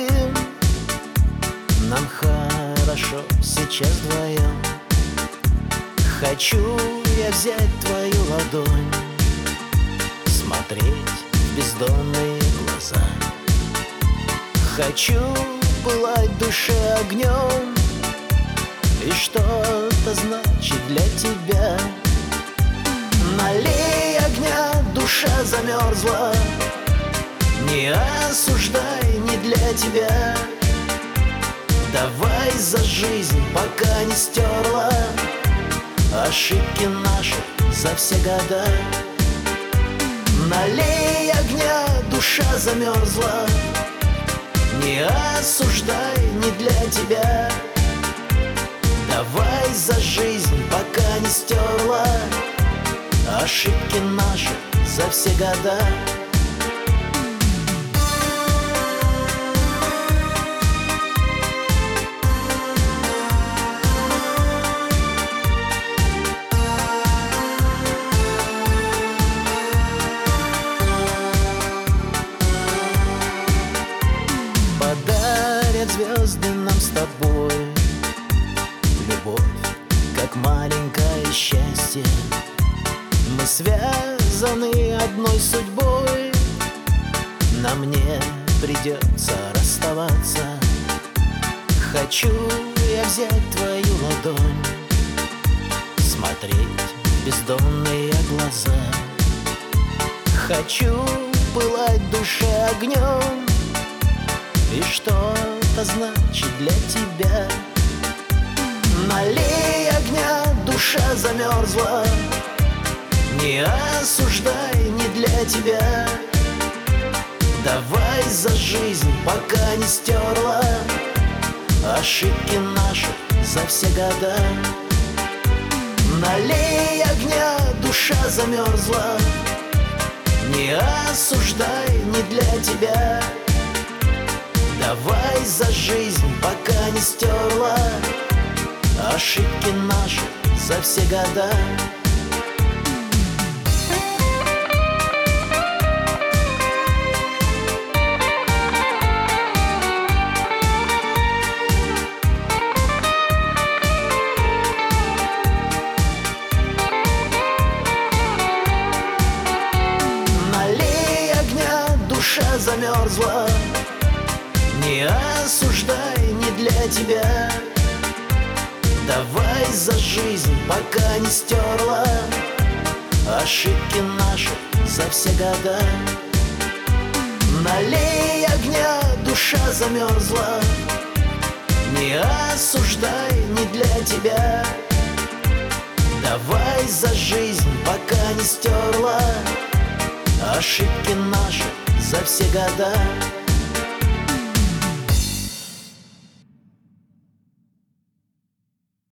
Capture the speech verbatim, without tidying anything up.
другим. Нам хорошо сейчас вдвоем. Хочу я взять твою ладонь, смотреть в бездонные глаза. Хочу пылать в душе огнем и что-то значит для тебя. Налей огня, душа замерзла, не осуждай, не для тебя. Давай за жизнь, пока не стерла ошибки наши за все года. Налей огня, душа замерзла, не осуждай, не для тебя. Давай за жизнь, пока не стерла ошибки наши за все года. Подарят звезды нам с тобой любовь, как маленькое счастье. Мы связаны одной судьбой, нам не придется расставаться. Хочу я взять твою ладонь, смотреть в бездонные глаза. Хочу пылать в душе огнем и что-то значит для тебя. Налей огня, душа замерзла, не осуждай, не для тебя. Давай за жизнь, пока не стерла ошибки наши за все года. Налей огня, душа замерзла, не осуждай, не для тебя. Давай за жизнь, пока не стерла ошибки наши за все года. Налей огня, душа замерзла, не осуждай, не для тебя. Давай за жизнь, пока не стерла ошибки наши за все года. Налей огня, душа замерзла, не осуждай, не для тебя. Давай за жизнь, пока не стерла ошибки наши за все года.